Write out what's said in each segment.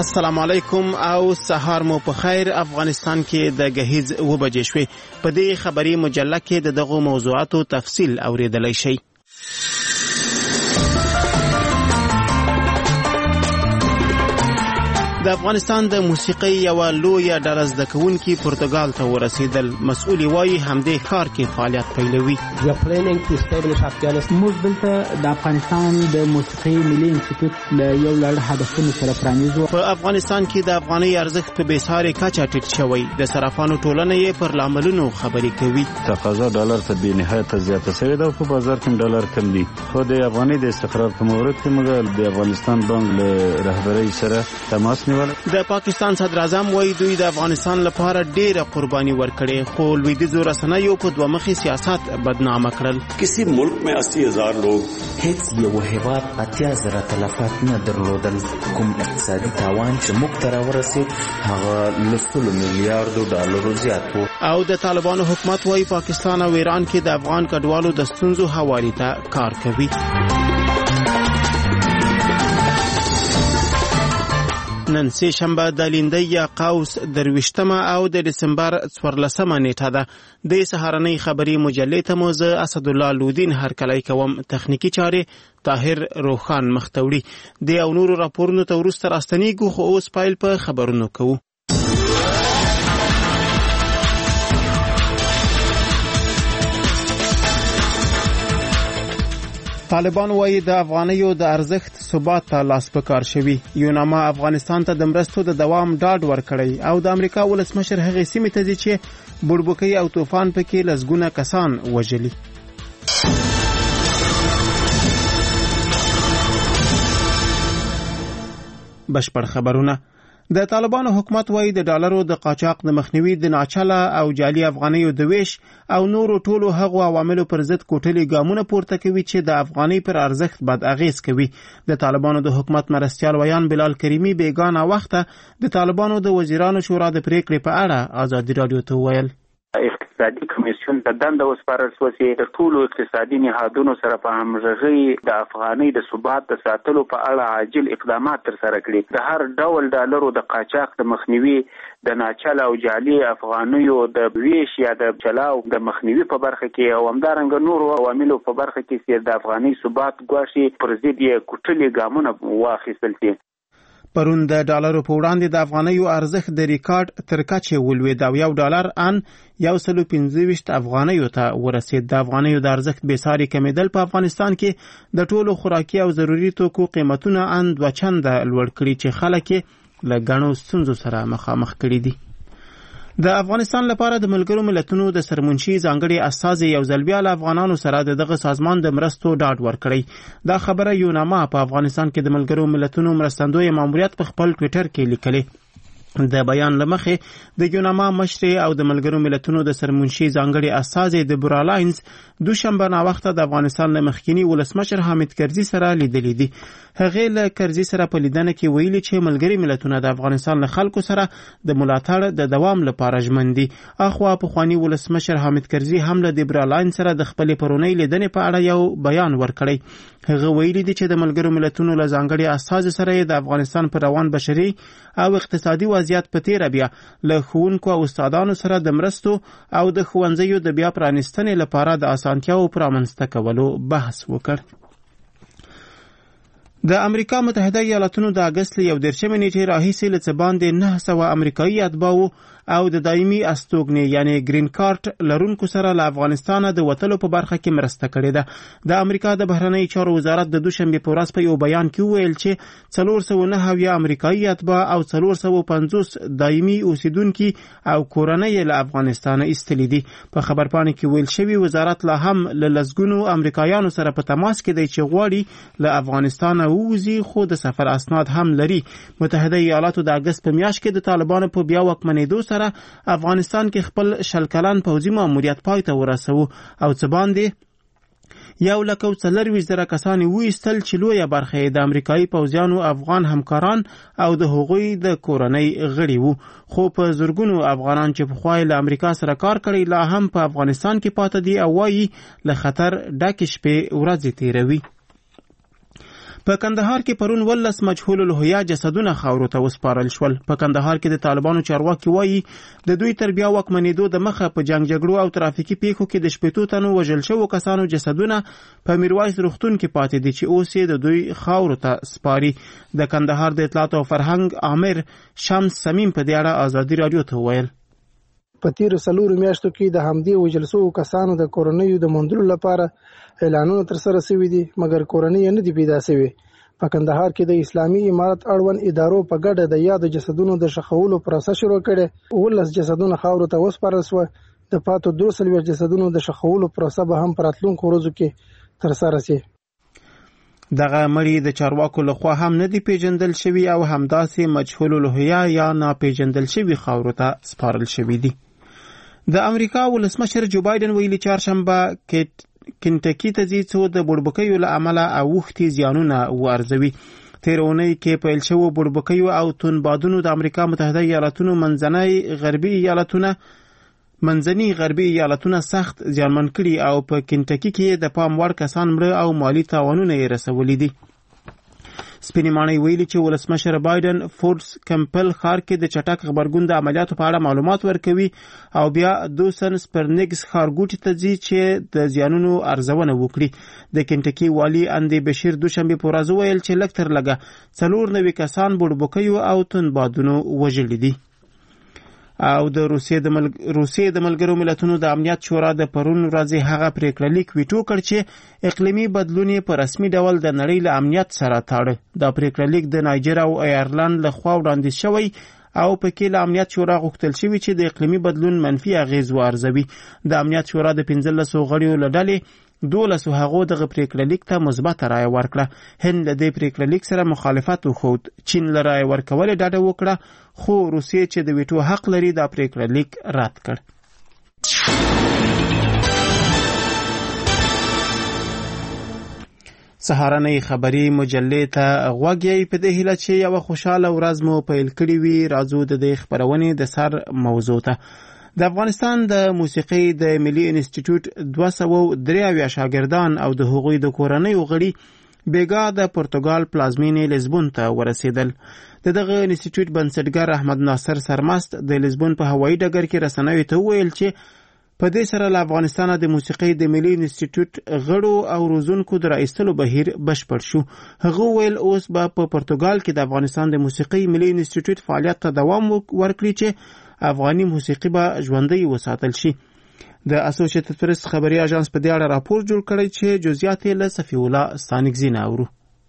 السلام علیکم او سهار مو په خیر. افغانستان کې د گهیز 2 بجې شوې. په دې خبري مجله کې د دغو موضوعاتو تفصیل اوریدلای شئ. د افغانستان د موسیقۍ یو لوی ډله زده کوونکي پرتګال ته ورسېدل. مسؤل وایي همدې ښار کې فعالیت پیلوي. موږ دلته د افغانستان د موسیقۍ ملي انسټیټیوټ له یو لړ هدفونو سره پرانیزو. په افغانستان کې د افغانۍ ارزښت په بېسارې کچه ټیټ شوی. د صرافانو ټولنه یې پر لاملونو خبرې کوي. تقاضا ډالر ته بې نهایت زیاته شوې ده او په بازار کې ډالر کم دي. خو د افغانۍ د استقرار په مورد کې موږ د افغانستان بانک له رهبرۍ سره تماس د پاکستان صدر اعظم وایي دوی د افغانستان لپاره ډېره قرباني ورکړې، خو لویدیځو رسنیو په دوه مخي سیاست بدنامه کړل. کسی ملک میں 80,000 لوگ هیڅ یو هیواد 80,000 تلفات نه درلودل. کوم اقتصادي تاوان چې موږ ته راورسېد هغه له 100 میلیارډو ډالرو زیات و. او د طالبانو حکومت وایي پاکستان او ایران کې د افغان کډوالو د ستونزو حوالې ته کار کوي. نن سه شنبه د لیندۍ یا قوس 23 او د دسمبر 14 نیټه ده. د سهارنۍ خبري مجلې ته موزه اسد الله لودین هرکلی کوم. تخنیکی چاره طاهر روخان مختوړي. د او نورو راپورونو ته ورسته راستنیږو، خو اوس پایل په خبرونو کوو. طالبان وایي د افغانیو د ارزښت ثبات ته لاس په کار شوي. یوناما افغانستان ته د مرستو د دوام ډاډ ورکړی او د امریکا ولسمشر هغې سیمې ته ځي چې بوړبوکۍ او طوفان پکې لسګونه کسان وژلي. بشپړ خبرونه. د طالبانو حکومت وایي د ډالرو د قاچاق د مخنیوي د ناچله او جعلي افغانیو د ویش او نورو ټولو هغو عواملو پر ضد کوټلي ګامونه پورته کوي چې د افغانۍ پر ارزښت بد اغیز کوي. د طالبانو د حکومت مرستیال ویان بلال کریمي بیگانه وخته د طالبانو د وزیرانو شورا د پریکړې په اړه ازادي رادیو ته وویل. اقتصادي کمیسیون ته دنده وسپارل شوه چې د ټولو اقتصادي نهادونو سره په همغږۍ د افغانۍ د ثبات د ساتلو په اړه عاجل اقدامات ترسره کړي. د هر ډول ډالرو د قاچاق د مخنیوي، د ناچله او جعلي افغانیو د ویش یا د چلاو د مخنیوي په برخه کې او همدارنګه نورو عواملو په برخه کې چې د افغانۍ ثبات ګواښي پر ضد یې کوټلي ګامونه واخیستل شي. پرون د ډالرو په وړاندې د افغانیو ارزښت د ریکارډ تر کچې ولوېد او $1 ان 125 افغانیو ته ورسېد. د افغانیو د ارزښت بېساري کمېدل په افغانستان کې د ټولو خوراکي او ضروري توکو قیمتونه ان 2 چنده لوړ کړي چې خلک یې له ګڼو ستونزو سره مخامخ کړي دي. د افغانستان لپاره د ملګرو ملتونو د سرمنشي ځانګړي استازي یو ځل بیا له افغانانو سره دغه سازمان د مرستو ډاډ ورکړی. دا خبره یوناما په افغانستان کې د ملګرو ملتونو مرستندوی ماموریت په خپل ټویټر کې لیکلي. د بیان لمخې د یوناما مشر او د ملګرو ملتونو د سرمنشي ځانګړي استازي د برالاینز دوشنبه ناوخته د افغانستان له مخکینی ولسمشر حامد کرزي سره لیدلې دي. هغې له کرزي سره په لیدنه کې ویلي چې ملګري ملتونه د افغانستان له خلکو سره د ملاتړ د دوام لپاره ژمن دي. اخوا پخوانی ولسمشر حامد کرزي هم له برالاینز سره د خپلې پرونۍ لیدنې په اړه یو بیان ورکړی. هغه ویلي دي چې د ملګرو ملتونو له ځانګړي استازي سره د افغانستان پر روان بشري او اقتصادي وضعیت په تیره بیا له ښوونکو او استادانو سره د مرستو او د ښوونځیو د بیا پرانیستنې لپاره د اسانتیاو پر رامنځته کولو بحث وکړ. د امریکا متحده ایالاتونو د اګست له 11 نیټې راهیسې له څه باندې 900 امریکایي اتباعو او د دایمي استوګنې یعنی گرین کارت لرونکو سره له افغانستانه د وتلو په برخه کې مرسته کړې ده. د امریکا د بهرنۍ چارو وزارت د دوشنبه په ورځ په یو بیان کې وویل چې 409 امریکایي اتباع او 450 دایمي اوسیدونکي او کورنۍ له افغانستانه ایستلي دي. په خبرپاڼه کې ویل شوی وزارت لا هم له لسګونو امریکایانو سره په تماس کې دی چې غواړي له افغانستانه ووځي، خو د سفر اسناد هم لري. متحده ایالاتو د اګست په میاشت کې د طالبانو په بیا واکمنېدو سره افغانستان کې خپل شل کلن پوځي ماموریت پای ته ورسو او څه باندې 1,40,000 کسان وایستل چې لویه برخه د امریکایي پوځیانو افغان همکاران او د هغوی د کورنۍ غړي وو. خو په زرګونو افغانان چې پخوا له امریکا سره کار کړی لا هم په افغانستان کې پاتې دي او وایي له خطر ډکې شپې ورځې تیروي. په کندهار کې پرون 12 مجهول الهویه جسدونه خاورو ته وسپارل شول. په کندهار کې د طالبانو چارواکي وایي د دوی تر بیا واکمنېدو د مخه په جنگ جګړو او ترافیکي پیښو کې د 80 تنو وژل شوو کسانو جسدونه په میروایس روغتون کې پاتې دي چې اوس یې د دوی خاورو ته سپاري. د کندهار د اطلاعات او فرهنګ عامر شمس سمیم په دې اړه ازادي رادیو ته وویل په تیرو 4 میاشتو کې د همدې وژل شوو کسانو د کورنیو د موندلو لپاره اعلانونه تر سره شوي دي مګر کورنۍ نه دي پیدا شوي. په کندهار کې د اسلامي امارت اړوند ادارو په ګډه د یاد جسدونو د شخولو پروسه شروع کړه. 12 جسدونه خاورو ته وسپارل شو. د پاتو 2 جسدونو د شخولو پروسه به هم پراتلونکو ورځو کې تر سره شي. دغه مړي د چارواکو لخوا هم نه دي پیژندل شوي او همداسې مجهول الهویه یا ناپیژندل شوي خاورو ته سپارل شوي دي. د امریکا ولسمشر جو بایدن ویلي چهارشنبه کنټکی ته ځي څو د بوړبکیو له امله اوښتي زیانونه وارزوي. تیر اونۍ کې پیل شوو بوړبکیو او تندبادونو د امریکا متحده ایالاتونو منځني غربي ایالتونه سخت زیانمن کړي او په کنټکی کې د پام وړ کسان مړه او مالی تاوانونه یې رسولي دي. سپینې ماڼۍ ویلي چې ولسمشر بایدن فورټس کمپل ښار کې د چټک غبرګون د عملیاتو په اړه معلومات ورکوي او بیا دوسن سپرنګس ښارګوټي ته ځي چې د زیانونو ارزونه وکړي. د کنټکی والی اندی بشیر دوشنبه په ورځ ویل چې لږ تر لږه 4 کسان بوړبکیو او تندبادونو وژلي دي. او د روسیې د ملګرو ملتونو د امنیت شورا د پرون ورځې هغه پریکړه لیک ویټو کړ چې اقلیمي بدلون په رسمي ډول د نړۍ له امنیت سره تړي. دا پریکړه لیک د نایجر او ایرلند لخوا وړاندیز شوی او پکې له امنیت شورا غوښتل شوی چې د اقلیمي بدلون منفي اغیز وارزوي. د امنیت شورا د 15 غړیو له ډلې 12 هغو دغه پریکړه لیک ته مثبت رایه ورکړه. هند له دې پریکړه لیک سره مخالفت وښود. چین له رایه ورکولو ډډه وکړه خو روسیې چې د ویټو حق لري دا پریکړه لیک رد کړ. سهارنۍ خبري مجلې ته غوږ یې په دې هیله چې یوه خوشاله ورځ مو پیل کړې وي. راځو د دې خپرونې د سر موضوع ته. د افغانستان د موسیقۍ د ملي انسټیټیوټ 293 شاګردان او د هغوی د کورنیو غړي بیګا د پرتګال پلازمینې لیزبون ته ورسېدل. دغه انسټیټیوټ بنسټګر احمد ناصر سرمست د لیزبون په هوایي ډګر کې رسنیو ته وویل چې په دې سره له افغانستان د موسیقۍ د ملي انسټیټیوټ غړو او روزونکو د راایستلو بهیر بشپړ شو. هغه ویل اوس به په پرتګال کې د افغانستان د موسیقۍ ملي انسټیټیوټ فعالیت ته دوام ورکړي چې افغاني موسیقي به ژوندۍ وساتل شي. د اسوسییټډ پریس خبري اژانس په دې اړه راپور جوړ کړی چې جزئیات یې له صفی الله ستانکزی نه اورو.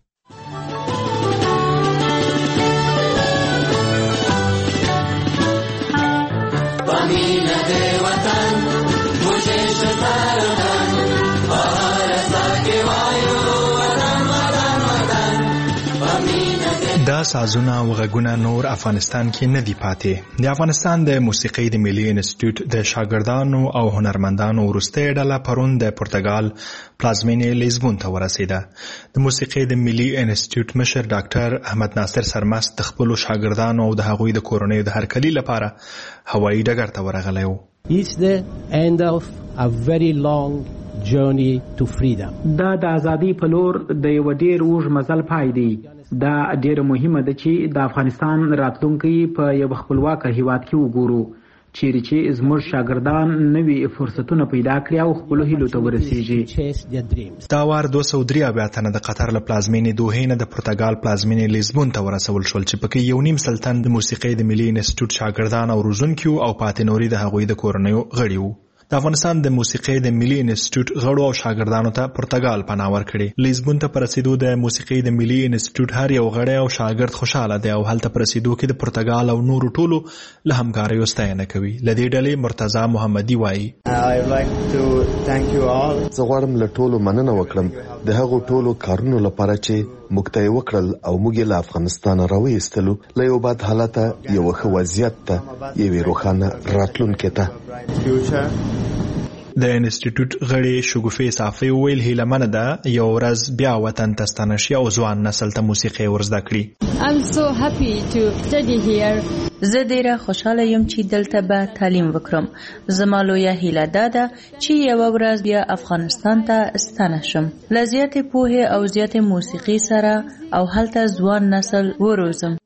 دا سازونه او غږونه نور افغانستان کې نه دی پاتې. د افغانستان د موسیقۍ د ملي انسټیټیوټ د شاګردانو او هنرمندانو وروستۍ ډله پرون د پرتګال پلازمینې لیزبون ته ورسېده. د موسیقۍ د ملي انسټیټیوټ مشر ډاکټر احمد ناصر سرمست د خپلو شاګردانو او د هغوی د کورنیو د هرکلي لپاره هوایي ډګر ته ورغلی و. It's the end of a very long journey to freedom. دا د ازادۍ په لور د یو ډیر اوږد مزل پای دی. دا ډیره مهمه ده چې د افغانستان راتلونکي په یو خپلواک هیواد کې وګورو چیرې چې زموږ شاګردان نوي فرصتونه پیدا کړي او خپل هیلو ته ورسیږي. دا وار 203 تنه د قطر له پلازمینې دوحې نه د پرتګال پلازمینې لیزبون ته ورسول شول چې پکې 1.5 سل تن د موسیقۍ د ملي انسټیټیوټ شاګردان او روزونکي او پاتې نوري د هغوی د کورنیو غړي وو. د افغانستان د موسیقۍ د ملي انسټیټیوټ غړو او شاګردانو ته پرتګال پناه ورکړې. لیزبون ته پر رسیدو د موسیقۍ د ملي انسټیټیوټ هر یو غړی او شاګرد خوشاله دی او هلته پر رسیدو کې د پرتګال او نورو ټولو له همکاریو ستاینه کوي. له دې ډلې مرتضی محمدي وایي زه غواړم له ټولو مننه وکړم د هغو ټولو کارونو لپاره چې موږ ته یې وکړل او موږ یې له افغانستانه راوایستلو له یو بد حالته یوه ښه وضعیت ته یوې روښانه راتلونکې ته. د انسټیټیوټ غړي شګوفې صافي ویل هیله منه ده یو ورځ بیا وطن ته ستانه شي او ځوان نسل ته موسیقي ورزده کړي. I'm so happy to study here. زه ډیره خوشاله یم چې دلته به تعلیم وکړم. زما لویه هیله ده چې یو ورځ بیا افغانستان ته ستانه شم له زیاتې پوهې او زیاتې موسیقي سره او هلته ځوان نسل وروزم.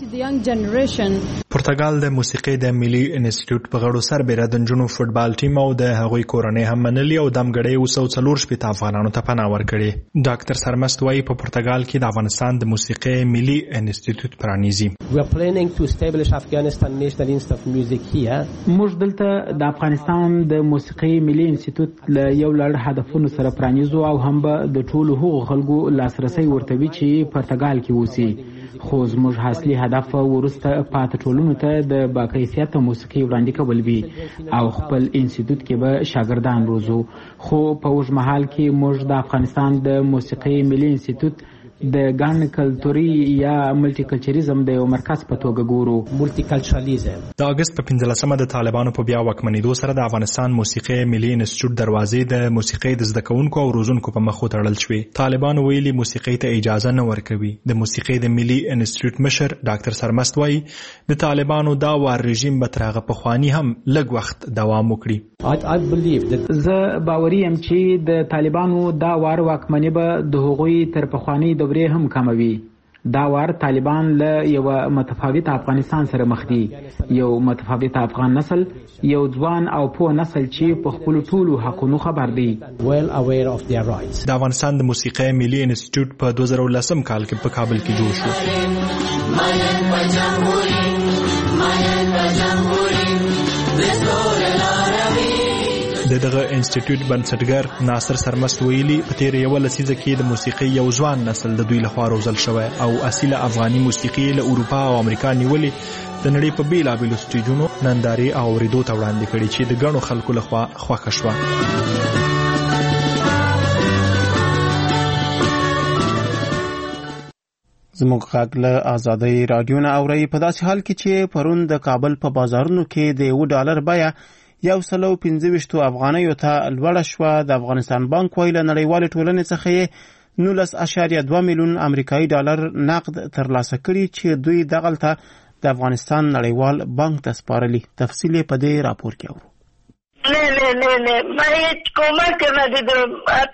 پرتګال د موسیقي د ملي انسټیټیوټ په غړو سربېره د نجونو فوټبال ټیم او د هغوی کورنۍ هم منلي او دمګړۍ 240 افغانانو ته پناه ورکړې. ډاکټر سرمست وایي په پرتګال کې د افغانستان د موسیقي ملي انسټیټیوټ پرانیزي. موږ دلته د افغانستان د موسیقي ملي انسټیټیوټ له یو لړ هدفونو سره پرانیزو او هم به د ټولو هغو خلکو لاسرسي ورته وي چې پرتګال کې اوسي. خو زموږ حاصلي هدف وروسته پاتې ټولنو ته د باکیفیته موسیقي وړاندې کول وي او خپل انسټیټیوټ کې به شاګردان روزو. خو په اوږد مهال کې موږ د افغانستان د موسیقي ملي انسټیټیوټ د ګڼ کلتوري یا ملټي کلچریزم د یو مرکز په توګه ګورو. ملټي کلچرالیزم د اگست په 15مه د طالبانو په بیا واکمنېدو سره د افغانستان موسیقي ملي انسټیټیوټ دروازې د موسیقي د زده کوونکو او روزونکو په مخ وتړل شوې. طالبانو ویلي موسیقي ته اجازه نه ورکوي. د موسیقي د ملي انسټیټیوټ مشر ډاکټر سرمست وایي د طالبانو دا وار رژیم به تر هغه پخواني هم لږ وخت دوام وکړي. زه باوري یم چې د طالبانو دا وار واکمني به د هغوی تر پخواني دورې هم کموي. دا وار طالبان له یو متفاوت افغانستان سره مخ دي. یو متفاوت افغان نسل، یو ځوان او پوه نسل چې په خپل ټولو حقونو خبر دی. د افغانستان د موسیقي ملي انسټیټیوټ په 2010 کال کې په کابل کې جوړ شو. دغه انسټیټیوټ بنسټګر ناصر سرمست ویلي په تیر یو لسیزه کې د موسیقي یو ځوان نسل د دوی لخوا روزل شوی او اصیله افغاني موسیقي له اروپا او امریکا نیولې د نړۍ په بیلابیلو سټیجونو نندارې او اوریدو ته وړاندې کړي چې د ګڼو خلکو لخوا خوښه شوه. زموږ غږ له آزادۍ رادیو نه اورئ. په داسې حال کې چې پرون د کابل په بازارونو کې د $1 بیه 125 افغانیو ته لوړه شوه. د افغانستان بانک وایي له نړیوالې ټولنې څخه 19.2 میلیون امریکایي ډالر نقد ترلاسه کړي چې دوی دغلته د افغانستان نړیوال بانک ته سپارلي. تفصیل په دې راپور کې اورو. نه ما هیڅ کومک نه دیدم.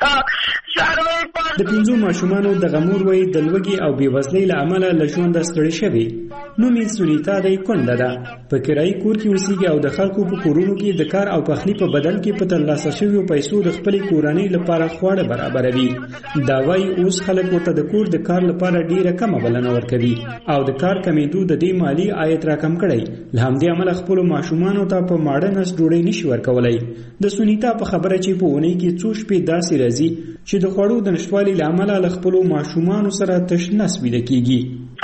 د 5 ماشومانو د غمور وای د لوګي او بیوزلۍ له امله له ژونده ستړي شوي. نوم یې سونیتا دی، کونډه ده، په کرایي کور کې اوسېږي او د خلکو په کورونو کې د کار او پخلي په بدل کې په ترلاسه شویو پیسو د خپلې کورنۍ لپاره خواړه برابروي. دا وایي اوس خلک ورته د کور د کار لپاره ډیره کمه بلنه ورکوي او د کار کمیدو د دې مالی عاید راکم کړی. له همدې امله خپلو ماشومانو ته په ماړه نس ډوډۍ نشي ورکولی. د سونیتا په خبره چې په اونۍ کې څو شپې داسې راځي چې د خوړو د نشتوالي له امله له خپلو ماشومانو سره تش نس ویده کېږي.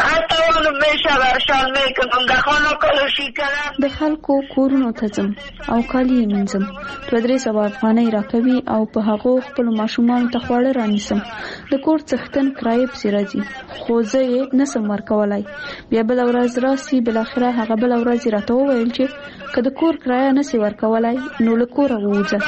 د خلکو کورونو ته ځم او کالي یې مینځم. 200 افغانۍ راکوي او په هغو خپلو ماشومانو ته خواړه رانیسم. د کور څښتن کرایه پسې راځي خو زه یې نسم ورکولی. بیا بله ورځ راسي. بالاخره هغه بله ورځ یې راته وویل چې که د کور کرایه نسي ورکولی نو له کوره ووځه.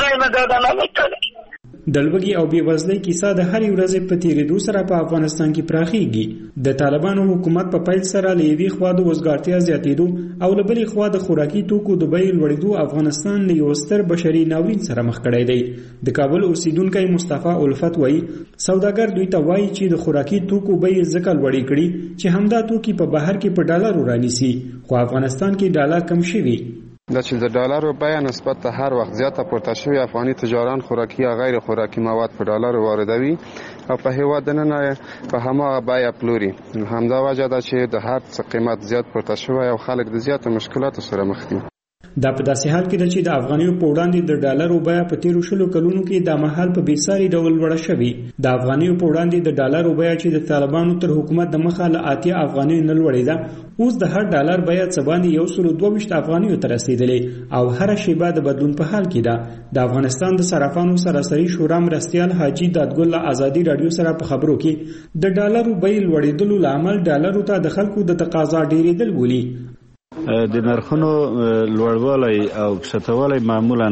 د لوږې او بېوزلۍ کیسه د هرې ورځې په تېرېدو سره په افغانستان کې پراخېږي. د طالبانو حکومت په پیل سره له یوې خوا د وزګارتیا زیاتېدو او له بلې خوا د خوراکي توکو د بیې لوړېدو افغانستان له یو ستر بشري ناورین سره مخ کړی دی. د کابل اوسیدونکی مصطفی الفت وایي سوداګر دوی ته وایي چې د خوراکي توکو بیې ځکه لوړې کړي چې همدا توکي په بهر کې په ډالرو رانیسي، خو افغانستان کې ډالر کم شوي. دا چې د ډالرو بیه نسبت ته هر وخت زیاته پورته شوي، افغاني تجاران خوراکي یا غیر خوراکي مواد په ډالرو واردوي او په هیواد دننه په هماغه بیه پلوري. همدا وجه ده چې د هر څه قیمت زیات پورته شوی او خلک د زیاتو مشکلاتو سره مخ دي. دا په داسې حال کې ده چې د افغانیو په وړاندې د ډالرو بیه په تیرو 20 کلونو کې د مهال په بېساري ډول لوړه شوې. د افغانیو په وړاندې د ډالرو بیه چې د طالبانو تر حکومت د مخه له 80 افغانیو نه لوړېده، اوس د هر ډالر بیه څه باندې 122 افغانیو ته رسېدلې او هره شیبه د بدلون په حال کې ده. د افغانستان د صرافانو سراسري شورا مرستیال حاجي دادګل له آزادي رادیو سره په خبرو کې د ډالرو بیې لوړېدلو لامل ډالرو ته د خلکو د تقاضا ډېرېدل بولي. د نرخونو لوړوالی او کښتوالی معمولا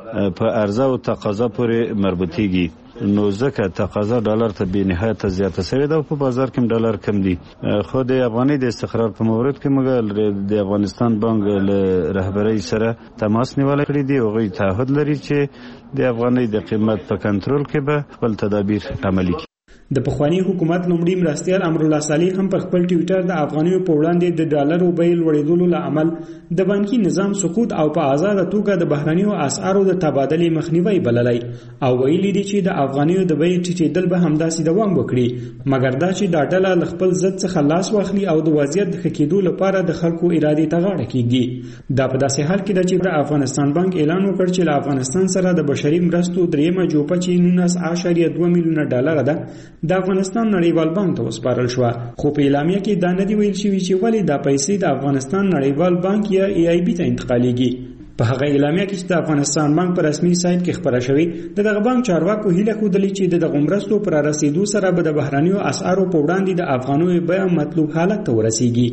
په عرضه او تقاضا پورې مربوطیږي. نو ځکه تقاضا ډالر ته بې نهایته زیاته شوې ده او په بازار کې ډالر کم دي. خو د افغانۍ د استقرار په مورد کې موږ د افغانستان بانک له رهبرۍ سره تماس نیولی کړی دی. هغوی تعهد لري چې د افغانۍ د قیمت په کنټرول کې به خپل تدابیر عملي کړي. د پخوانی حکومت لومړي مرستیال امرالله صالح هم پر خپل ټویټر د افغانیو په وړاندې د ډالرو بیې لوړېدلو له امل د بانکي نظام سقوط او په آزاده توګه د بهرنیو اسعارو د تبادلې مخنیوي بللی او ویلي دي چې د افغانیو د بیې ټیټېدل به همداسې دوام وکړي، مګر دا چې دا ډله له خپل ضد څخه لاس واخلي او د وضعیت د ښه کېدو لپاره د خلکو ارادې ته غاړه کېږدي. دا په داسې حال کې ده چې د افغانستان بانک اعلان وکړ چې له افغانستان سره د بشري مرستو دریمه جوپه چې 19.2 میلیونه ډالر ده د افغانستان نړیوال بانک ته وسپارل شو. خو په اعلامیه کې دا نه دی ویل شوی چې ولې دا پیسې د افغانستان نړیوال بانک یا AIB ته انتقالیږي. په هغه اعلامیه کې چې د افغانستان بانک په رسمي سایت کې خبره شوې، دغه بانک چارواکو هیله ښودلې چې دغه مرستو پر رسیدو سره به د بهرنیو اسعارو په وړاندې د افغانیو بیه مطلوب حالت ته ورسیږي.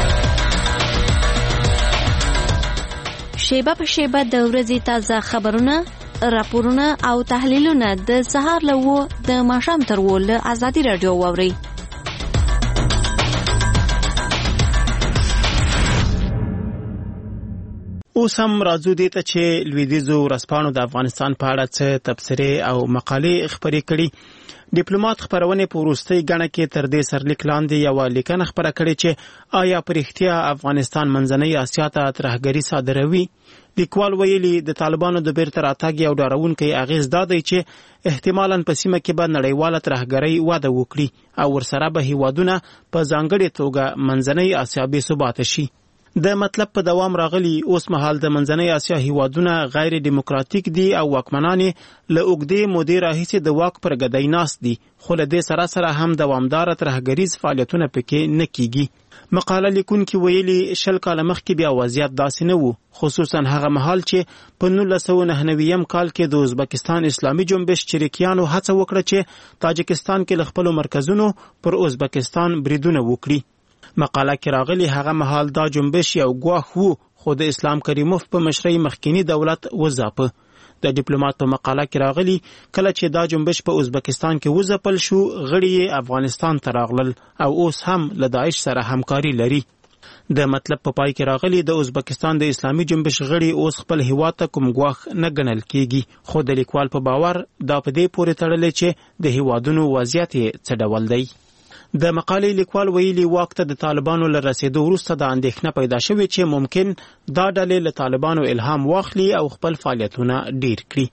شیبه په شیبه د ورځې تازه خبرونه، راپورونه او تحلیلونه د سهار له 9 د ماښام تر 10 له ازادي رادیو واورئ. اوس هم راځو دې ته چې لویدیځو ورځپاڼو د افغانستان په اړه څه تبصرې او مقالې خپرې کړي. ډیپلوماټ خپرونې په وروستۍ ګڼه کې تر دې سرلیک لاندې یوه لیکنه خپره کړې چې آیا په رښتیا افغانستان منځنۍ اسیا ته ترهګري صادروي. لیکوال ویلي د طالبانو د بیرته راتګ یو ډارونکی اغیز دا دی چې احتمالاً په سیمه کې به نړیواله ترهګرۍ وده وکړي او ورسره به هیوادونه په ځانګړې توګه منځنۍ اسیا بې ثباته شي. د مطلب په دوام راغلی اوس مهال د منځنۍ اسیا هیوادونه غیر دیموکراتیک دي او واکمنان له اوږدې مودې راهیسې د واک پر ګدۍ ناست دي، خو له دې سره سره هم دوامداره ترهګریز فعالیتونه پکې نه کیږي. مقاله لیکونکي ویلي 20 کاله مخکې بیا وضعیت داسې نه و، خصوصا هغه مهال چې په 1999 کال کې د ازبکستان اسلامي جنبش چریکیانو هڅه وکړه چې تاجکستان کې له خپلو مرکزونو پر ازبکستان بریدونه وکړي. مقاله کې راغلی هغه مهال دا جنبش یو ګواښ وو، خو د اسلام کریموف په مشرۍ مخکینی دولت وځاپه. د ډیپلوماټ په مقاله کې راغلی کله چې دا جنبش په ازبکستان کې وځپل شو، غړي یې افغانستان ته راغلل او اوس هم له داعش سره همکاري لري. د مطلب په پای کې راغلی د ازبکستان د اسلامي جنبش غړي اوس خپل هیواد ته کوم ګواښ نه ګڼل کیږي، خو د لیکوال په باور دا په دې پورې تړلی چې د هیوادونو وضعیت یې څه ډول دی. د مقالې لیکوال ویلي واک ته د طالبانو له رسیدو وروسته د اندېښنه پیدا شوې چې ممکن دا ډلې له طالبانو الهام واخلي او خپل فعالیتونه ډیر کړي.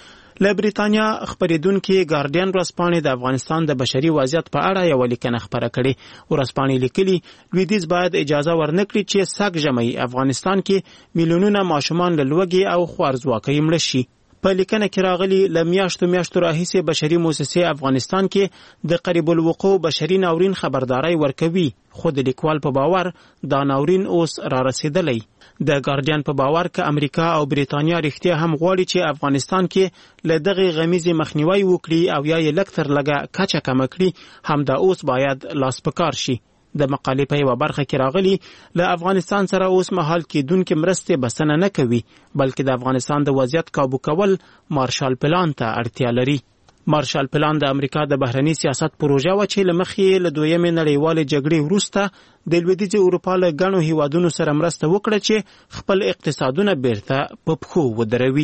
له بریتانیا خپرېدونکي ګارډین ورځپاڼې د افغانستان د بشري وضعیت په اړه یوه لیکنه خپره کړې. ورځپاڼې لیکلي لویدیځ باید اجازه ورنکړي چې سږ ژمی افغانستان کې میلیونونه ماشومان له لوږې او خوارځواکۍ مړه شي. په لیکنه کې راغلي له میاشتو راهیسې بشري موسسې افغانستان کې د قریب الوقوع بشري ناورین خبرداري ورکوي، خو د لیکوال په باور دا ناورین اوس را رسیدلی. د ګارډین په باور که امریکا او بریتانیا رښتیا هم غواړي چې افغانستان کې له دغې غمیزې مخنیوی وکړي او یا یې لږ تر لږه کچه کمه کړي، همدا اوس باید لاس په کار شي. د مقالې په یوه برخه کې راغلي له افغانستان سره اوس مهال کېدونکې مرستې بسنه نه کوي، بلکې د افغانستان د وضعیت کابو کول مارشال پلان ته اړتیا لري. مارشال پلان د امریکا د بهرني سیاست پروژه وه چې له مخې له دویمې نړیوالې جګړې وروسته د لویدیځې اروپا له ګڼو هیوادونو سره مرسته وکړه چې خپل اقتصادونه بیرته په پښو ودروي.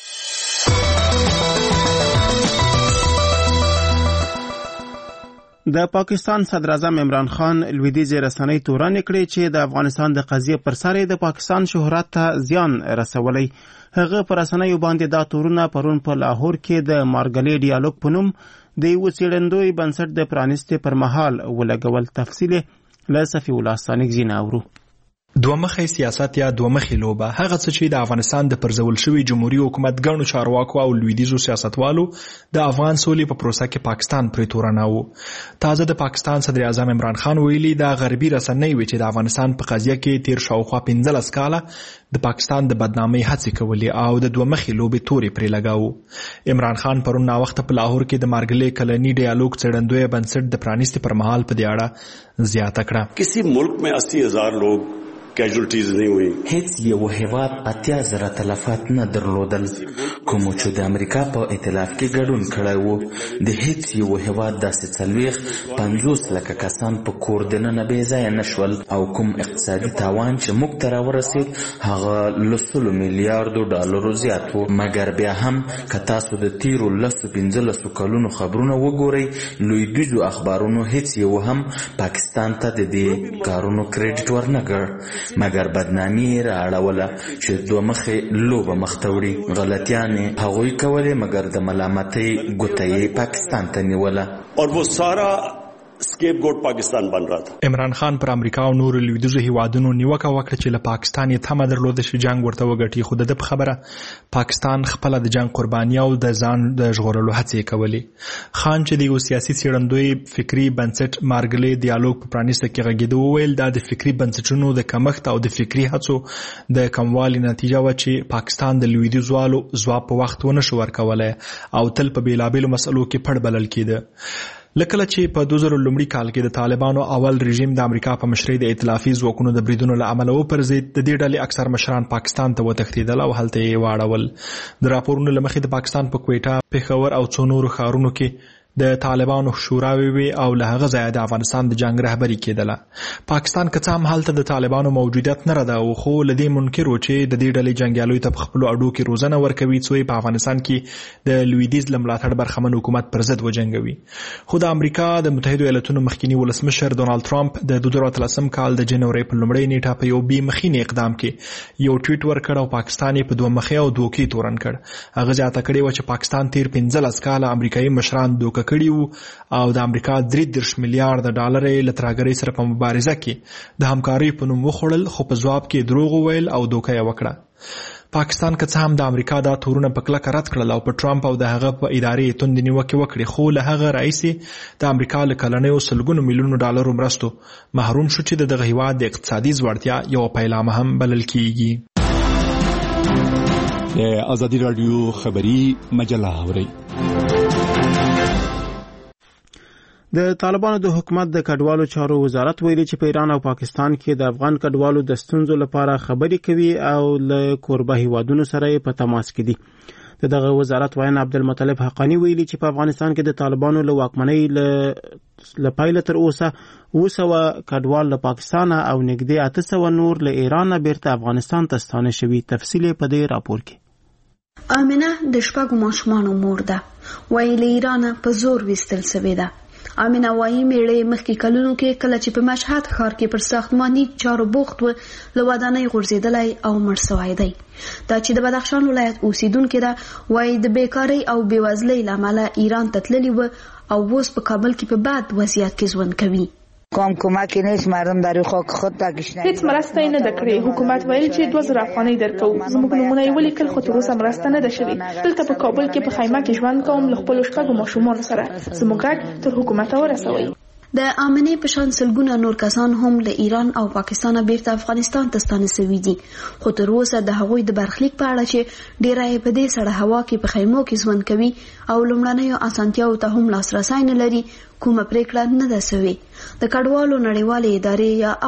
د پاکستان صدر اعظم عمران خان لویدیځې رسنۍ تورنې کړې چې د افغانستان د قضیې پر سر د پاکستان شهرت ته زیان رسولی. هغه پر رسنیو باندې دا تورونه پرون په لاهور کې د مارګلې ډیالوګ په نوم د یو څېړندوی بنسټ د پرانیستې پر مهال ولګول. تفصیل له صفي الله ثاني زینا اورو. دومخی سیاست یا دومخی لوبه هغه څه چې د افغانستان د پرځول شوی جمهوریت حکومت ګڼو چارواکو او لویدیځو سیاستوالو د افغان سولې په پروسه کې پاکستان پرې تورنه وو. تازه د پاکستان صدر اعظم عمران خان ویلي د غربي رسنۍ وی چې د افغانستان په قضیه کې تیر شاوخوا 15 کاله د پاکستان د بدنامۍ هڅې کولې او د دومخی لوبې تورې پرې لګاوه. عمران خان پرون ناوخته په لاهور کې د مارګلې کلنی ډیالوګ څېړندوی بنسټ د پرانیستې پر مهال په دې اړه زیاته کړه. کسی ملک میں 80,000 لوگ casualties नहीं हुई. هیڅ یو هیواد 80,000 تلفات نه درلودل. کوم چې د امریکا په ائتلاف کې ګډون کړی وو، د هیڅ یو هیواد داسې 50 لکه کسان په کور دننه بې ځایه نشول، او کوم اقتصادي تاوان چې موږ ته راورسېد هغه له 100 میلیارډو ډالرو زیات و. مګر بیا هم که تاسو د تیرو 15 کلونو خبرونه وګورئ، لویدیځو اخبارونو هیڅ یو هم پاکستان ته د دې کارونو کریډټ ورنکړ، مګر بدنامي یې رااړوله چې دوه مخې لوبه مخته وړي. غلطیانې هغوی کولې، مګر د ملامتۍ ګوته یې پاکستان ته نیوله. और वो सारा स्केप गोट पाकिस्तान बन रहा था. عمران خان پر امریکا او نورو لویدیځو هیوادونو نیوکه وکړه چې له پاکستان یې تمه درلوده چې جنگ ورته وګټي، خو د ده په خبره پاکستان خپله د جنگ قرباني او د ځان د ژغورلو هڅې کولې. خان چې د یو سیاسي څېړندوی فکري بنسټ مارګلې دیالوګ په پرانیسته کې غږېده وویل دا د فکري بنسټونو د کمښت او د فکري هڅو د کموالي نتیجه وه چې پاکستان د لویدیځوالو ځواب په وخت ونه شو ورکولی او تل په بېلابېلو مسئلو کې پړ بلل کېده. لکه چې په 2000 کال کې د طالبانو اول رژیم د امریکا په مشرۍ د ائتلافي ځواکونو د بریدونو له امله وپرځېد، د دې ډلې اکثر مشران پاکستان ته وتښتېدل او هلته یې واړول. د راپورونو له مخې د پاکستان په کویټه، پېښور او څو نورو ښارونو کې د طالبانو شوراوي وي او له هغه ځایه د افغانستان د جنگ رهبري کېدله. پاکستان که څه هم هلته د طالبانو موجودیت نه رده، خو له دې منکر و چې د دې ډلې جنګیالیو ته په خپلو اډو کې روزنه ورکوي څو په افغانستان کې د لویدیځ له ملاتړ برخمن حکومت پر ضد وجنګوي. خو د امریکا د متحدو ایالتونو مخکینی ولسمشر ډونالد ټرمپ د 2013 کال د جنوري په لومړۍ نیټه په یو بې مخینې اقدام کې یو ټویټ ورکړ او پاکستان یې په دوه مخې او دوکې تورن کړ. هغه زیاته کړې وه چې پاکستان تیر 15 کاله امریکایي مشران دوکه کړي وو او د امریکا 33 میلیارډ ډالر له ترهګرۍ سره په مبارزه کې د همکارۍ په نوم وخوړل، خو په ځواب کې دروغ وویل او دوکه یې وکړه. پاکستان که څه هم د امریکا دا تورونه په کلکه رد کړل او په ټرمپ او د هغه په ادارې توندې نیوکې وکړې، خو له هغه راهیسې د امریکا له کلنیو سلګونو میلیونو ډالرو مرستو محروم شو چې دغه هیواد د اقتصادي ځوړتیا یوه پیلامه هم بلل کیږي. د ازادي راډیو خبري مجله اورئ. د طالبانو د حکومت د کډوالو چارو وزارت ویلي چې په ایران او پاکستان کې د افغان کډوالو د ستونزو لپاره خبرې کوي او له کوربه هیوادونو سره په تماس کې دي. دغه وزارت وایي عبدالمطلب حقانی ویلي چې په افغانستان کې د طالبانو له واکمنۍ له پیله تر اوسه 200 کډوال له پاکستان او نږدې 800 نور له ایران بیرته افغانستان ته ستانه شوي. تفصیل په دې راپور کې. امینه د شپږو ماشومانو مور ده، وایي له ایران په زور ویستل شوې ده. امینه وایي میړه مخکې کلونو کې کله چې په مشهد ښار کې پر ساختماني چارو بوخت و له ودانۍ غورځېدلی او مړ سوی دی. دا چې د بدخشان ولایت اوسیدونکې ده، وایي د بیکارۍ او بېوزلۍ له امله ایران ته تللې وه او اوس په کابل کې په بد وضعیت کې ژوند کوي. کوم کمکی نیست، مردم در خاک خود پاکستان هیڅ مرسته نه ده کړې. حکومت ویل چې 2000 افغانۍ درکو، زموږ نمونه یې ولیکل خو تر اوسه مرسته نه ده شوې. دلته په کابل کې په خیمه کې ژوند کوم له خپلو شپږو ماشومانو سره. زموږ غږ تر حکومته ورسوئ. د امنې په شان سلګونه نور کسان هم له ایران او پاکستان بیرته افغانستان ته ستانه شوي دي، خو تر اوسه د هغوی د برخلیک په اړه چې ډیره یې په دې سړه هوا کې په خیمو کې ژوند کوي او لومړنیو اسانتیاو ته هم لاسرسی نه لري، کومه پریکړه نه ده شوې. د کډوالو نړیوالې ادارې یا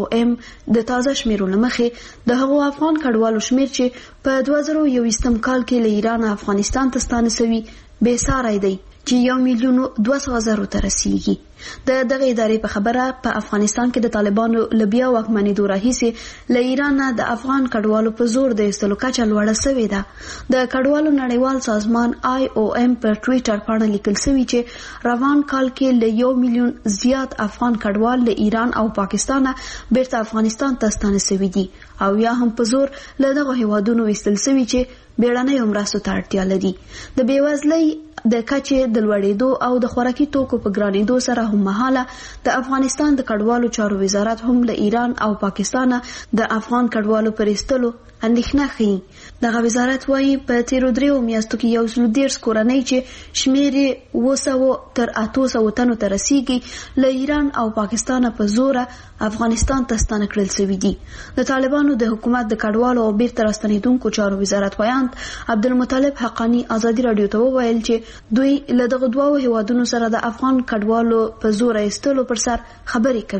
IOM د تازه شمیرو له مخې د هغو افغان کډوالو شمیر چې په 2021 کال کې له ایران افغانستان ته ستانه شوي بې ساری دی چې 1,200,000 ته رسیږي. د دغه ادارې په خبره په افغانستان کې د طالبانو له بیا واکمنېدو راهیسې له ایران نه د افغان کډوالو په زور د ایستلو کچه لوړه شوې ده. د کډوالو نړیوال سازمان IOM پر ټویټر باندې لیکل شوی چې روان کال کې له 1 میلیون زیات افغان کډوال له ایران او پاکستان بیرته افغانستان ته ستانه شوي دي او یا هم په زور له دغه هیوادونو ایستل شوي چې بیړنۍ مرستو ته اړتیا لري. د بېوزلۍ د کچې د لوړېدو او د خوراکي توکو په ګرانېدو سره هم مهاله د افغانستان د کډوالو چارو وزارت هم له ایران او پاکستان د افغان کډوالو پر ایستلو اندېښنه ښيي. دغه وزارت وایي په تیرو 3 میاشتو کې 130 کورنۍ چې شمیر یې 200 تر 800 تنو ته رسیږي له ایران او پاکستان په زوره افغانستان ته ستانه کړل شوي دي. د طالبانو د حکومت د کډوالو او بیرته راستنېدونکو چارو وزارت وایاند عبدالمطلب حقانی ازادي راډیو ته وویل چې دوی له دغه دوو هیوادونو سره د افغان کډوالو په زور ایستلو پر سر خبرې کوي.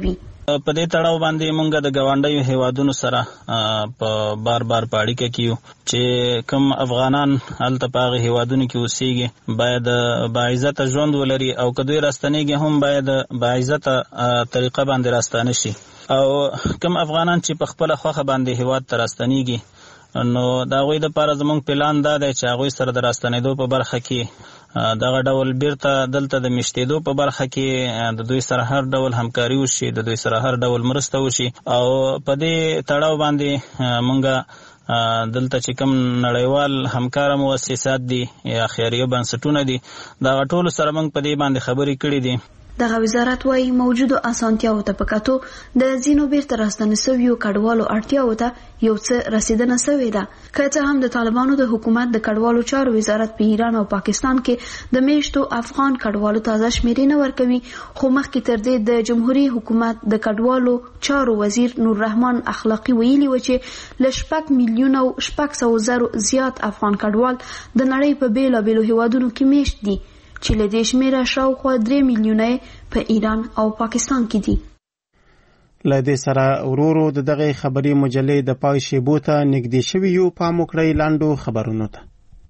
په دې تړاو باندې مونږ د ګاونډیو هیوادونو سره په بار په اړیکه کې یو چې کوم افغانان هلته په هغه هیوادونو کې اوسېږي باید باعزته ژوند ولري او که دوی راستنېږي هم باید باعزته طریقه باندې راستانه شي او کوم افغانان چې په خپله خوښه باندې هیواد ته راستنېږي نو د هغوی دپاره زموږ پلان دا دی چې هغوی سره د راستنېدو په برخه کې دغه ډول بیرته دلته د میشتېدو په برخه کې د دوی سره هر ډول همکاري وشي، د دوی سره هر ډول مرسته وشي او په دې تړاو باندې مونږ دلته چې کوم نړیوال همکاره مؤسسات دي یا خیریه بنسټونه دي دغه ټولو سره مونږ په دې باندې خبرې کړې دي. دغه وزارت وايي موجودو اسانتیاو ته په کتو د ځینو بیرته راستنه سویو کډوالو اړتیاو ته یو څه رسیدنه سوې ده. که څه هم د طالبانو د حکومت د کډوالو چارو وزارت په ایران او پاکستان کې د میشتو افغان کډوالو تازه شمیرې نه ورکوي، خو مخکې تر دې د جمهوریت حکومت د کډوالو چارو وزیر نور رحمان اخلاقی ویلي و چې ل 6 میلیونه او 600 زره زیات افغان کډوال د نړۍ په بیلابیلو هیوادونو کې میشت دي چې له دې شمیره شاوخوا 3 میلیونه په ایران او پاکستان کې دي. له دې سره ورورو د دغه خبري مجلې د پای شیبو ته نږدې شوي یو پام وکړئ لاندو خبرونو ته.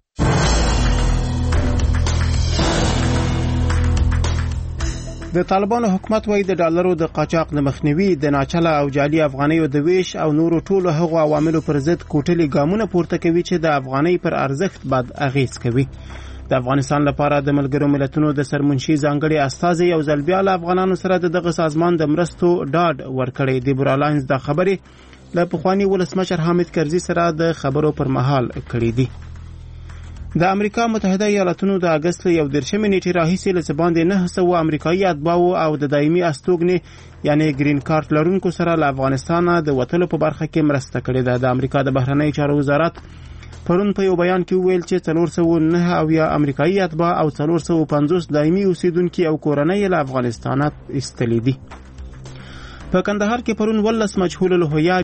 د طالبانو حکومت وايي د ډالرو د قاچاق د مخنیوي د ناچله او جعلي افغانیو د ویش او نورو ټولو هغو عواملو پر ضد کوټلي ګامونه پورته کوي چې د افغانۍ پر ارزښت بد اغیز کوي. د افغانستان لپاره د ملګرو ملتونو د سرمنشي ځانګړي استازي یو ځل بیا له افغانانو سره دغه سازمان د مرستو ډاډ ورکړی دی. برالاینز د خبرې له پخواني ولسمشر حامد کرزي سره د خبرو پر مهال کړي دي. د امریکا متحده ایالاتونو د اگست 11 نیټې راهیسې له باندې 900 امریکایي اتباعو او د دایمي استوګنې یعنی گرین کارت لرونکو سره له افغانستان د وتلو په برخه کې مرسته کړې ده. د امریکا د بهرنیو چارو وزارت پرون په یو بیان کې ویل چې 409 او یا امریکایي اتباع او 450 دایمي اوسیدونکي او کورنۍ له افغانستان ایستلې دي. په کندهار کې پرون 12 مجهول الهویه